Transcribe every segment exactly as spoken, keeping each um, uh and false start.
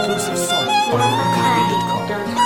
exclusive song on Kabi dot com.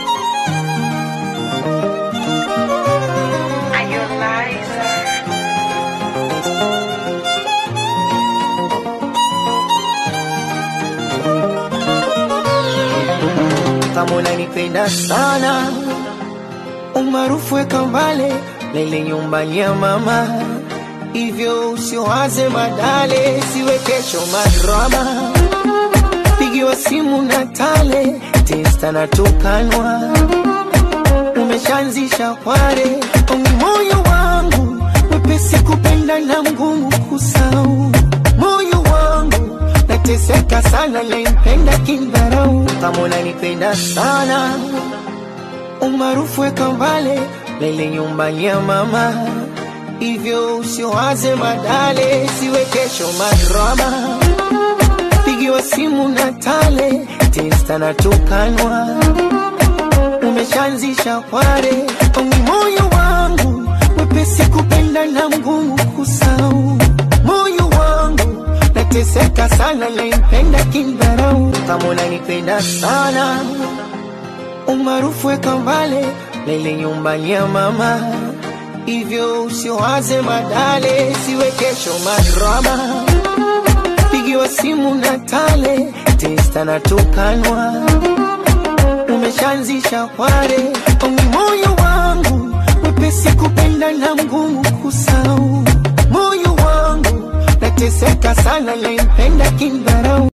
Kama unanipenda sana, umaarufu weka mbale, lele nyumbani ya mama. Hivyo usiwaze madale, siwe kesho madrama. Pigiwa simu na tale, testa na tukanwa. Umeshaanzisha kware, ongi moyo wangu mwepesi kupenda na mgumu kusahau. Moyo wangu nateseka sana, naipenda kindharau. Kama unanipenda sana, umaarufu weka mbale, lele nyumbani ya mama. Hivyo usiwaze madale, siwe kesho madrama. Pigiwa simu na tale, testa na tukanwa. Umeshaanzisha kware, ongi moyo wangu mwepesi kupenda na mgumu kusahau. Moyo wangu nateseka sana, naipenda kindharau. Kama unanipenda sana, umaarufu weka mbale, lele nyumbani ya mama. Hivyo usiwaze madale, siwe kesho madrama. Pigiwa simu na tale, testa na tukanwa. Umeshaanzisha kware, ongi moyo wangu mwepesi kupenda na mgumu kusahau. Moyo wangu nateseka sana, naipenda kindharau.